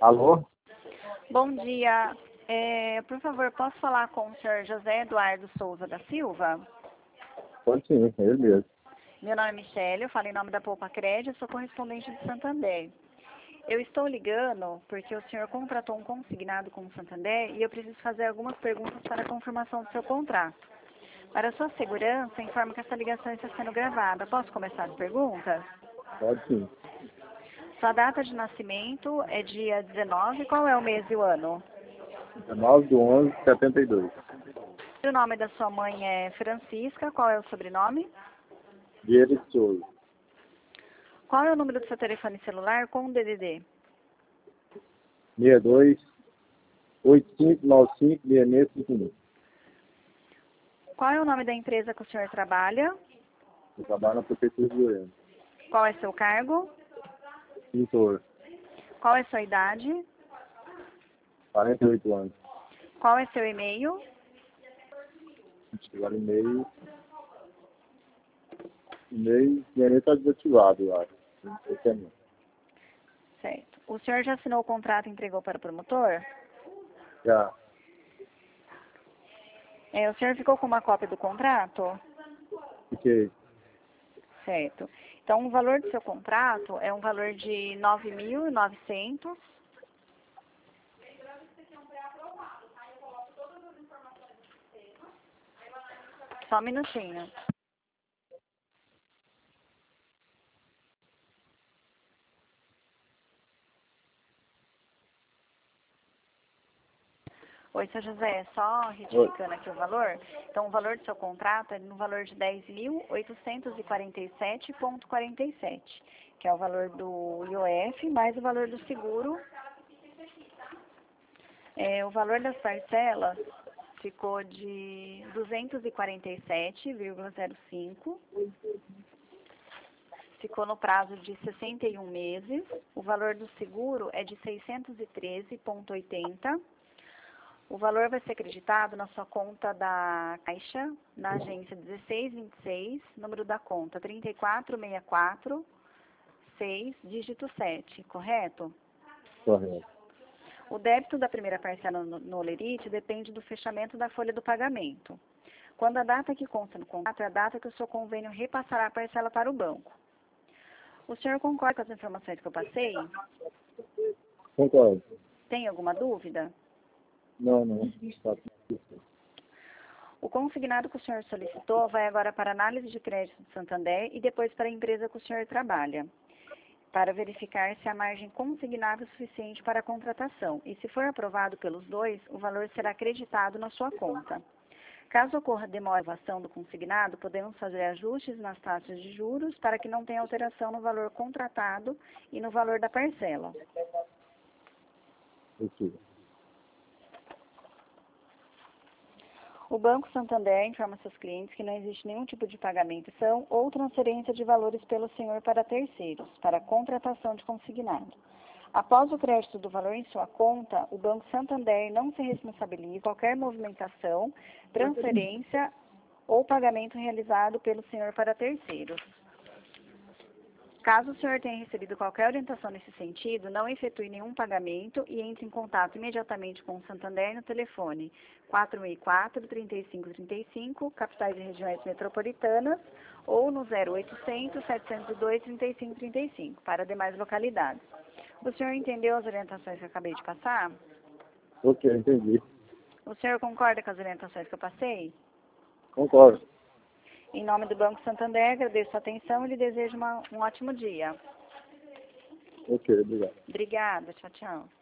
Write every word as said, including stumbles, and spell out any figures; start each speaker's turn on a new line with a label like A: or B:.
A: Alô?
B: Bom dia. É, por favor, posso falar com o senhor José Eduardo Souza da Silva?
A: Pode sim, é ele mesmo.
B: Meu nome é Michele, eu falo em nome da Poupa Crédito, sou correspondente de Santander. Eu estou ligando porque o senhor contratou um consignado com o Santander e eu preciso fazer algumas perguntas para a confirmação do seu contrato. Para sua segurança, informo que essa ligação está sendo gravada. Posso começar as perguntas?
A: Pode sim.
B: Sua data de nascimento é dia dezenove, qual é o mês e o ano?
A: dezenove de onze de setenta e dois.
B: O nome da sua mãe é Francisca, qual é o sobrenome?
A: Vieira de Souza.
B: Qual é o número do seu telefone celular com o D D D?
A: seis dois oito cinco nove cinco seis seis cinco um.
B: Qual é o nome da empresa que o senhor trabalha?
A: Eu trabalho na Prefeitura de Goiânia.
B: Qual é seu cargo?
A: Pintor.
B: Qual é sua idade?
A: quarenta e oito anos.
B: Qual é seu e-mail?
A: Agora e-mail. E-mail. E-mail está desativado, eu acho. Esse é meu.
B: Certo. O senhor já assinou o contrato e entregou para o promotor?
A: Já.
B: É, o senhor ficou com uma cópia do contrato?
A: Fiquei.
B: Certo. Então, o valor do seu contrato é um valor de nove mil e novecentos. Só um minutinho. Oi, seu José, só retificando aqui o valor. Então, o valor do seu contrato é no valor de dez mil oitocentos e quarenta e sete vírgula quarenta e sete, que é o valor do I O F mais o valor do seguro. É, o valor das parcelas ficou de duzentos e quarenta e sete vírgula zero cinco. Ficou no prazo de sessenta e um meses. O valor do seguro é de seiscentos e treze vírgula oitenta. O valor vai ser acreditado na sua conta da Caixa, na agência dezesseis vinte e seis, número da conta trinta e quatro sessenta e quatro, seis, dígito sete, correto?
A: Correto.
B: O débito da primeira parcela no, no Lerite depende do fechamento da folha do pagamento. Quando a data que consta no contrato é a data que o seu convênio repassará a parcela para o banco. O senhor concorda com as informações que eu passei?
A: Concordo.
B: Tem alguma dúvida?
A: Não, não. Está tudo.
B: O consignado que o senhor solicitou vai agora para análise de crédito do Santander e depois para a empresa que o senhor trabalha, para verificar se a margem consignável é suficiente para a contratação. E se for aprovado pelos dois, o valor será acreditado na sua conta. Caso ocorra demoração do consignado, podemos fazer ajustes nas taxas de juros para que não tenha alteração no valor contratado e no valor da parcela.
A: Ok.
B: O Banco Santander informa seus clientes que não existe nenhum tipo de pagamento ou transferência de valores pelo senhor para terceiros, para contratação de consignado. Após o crédito do valor em sua conta, o Banco Santander não se responsabiliza por qualquer movimentação, transferência ou pagamento realizado pelo senhor para terceiros. Caso o senhor tenha recebido qualquer orientação nesse sentido, não efetue nenhum pagamento e entre em contato imediatamente com o Santander no telefone quatro seis quatro, trinta e cinco trinta e cinco, capitais e regiões metropolitanas, ou no zero oitocentos, setecentos e dois, trinta e cinco trinta e cinco, para demais localidades. O senhor entendeu as orientações que eu acabei de passar?
A: Ok, entendi.
B: O senhor concorda com as orientações que eu passei?
A: Concordo.
B: Em nome do Banco Santander, agradeço a atenção e lhe desejo uma, um ótimo dia.
A: Ok, obrigado.
B: Obrigada, tchau, tchau.